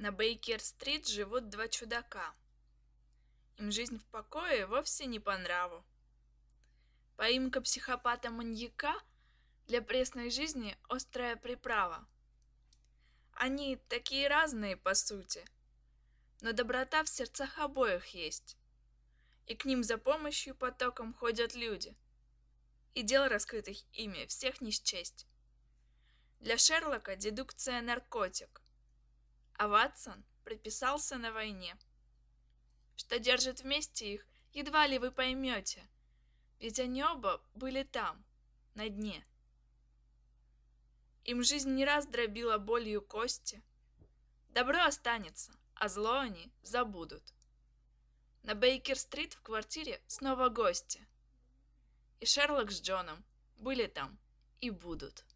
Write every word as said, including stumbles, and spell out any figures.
На Бейкер-стрит живут два чудака. Им жизнь в покое вовсе не по нраву. Поимка психопата-маньяка для пресной жизни острая приправа. Они такие разные по сути, но доброта в сердцах обоих есть. И к ним за помощью потоком ходят люди. И дел, раскрытых ими, всех не счесть. Для Шерлока дедукция наркотик, а Ватсон прописался на войне. Что держит вместе их, едва ли вы поймете, ведь они оба были там, на дне. Им жизнь не раз дробила болью кости. Добро останется, а зло они забудут. На Бейкер-стрит в квартире снова гости. И Шерлок с Джоном были там и будут.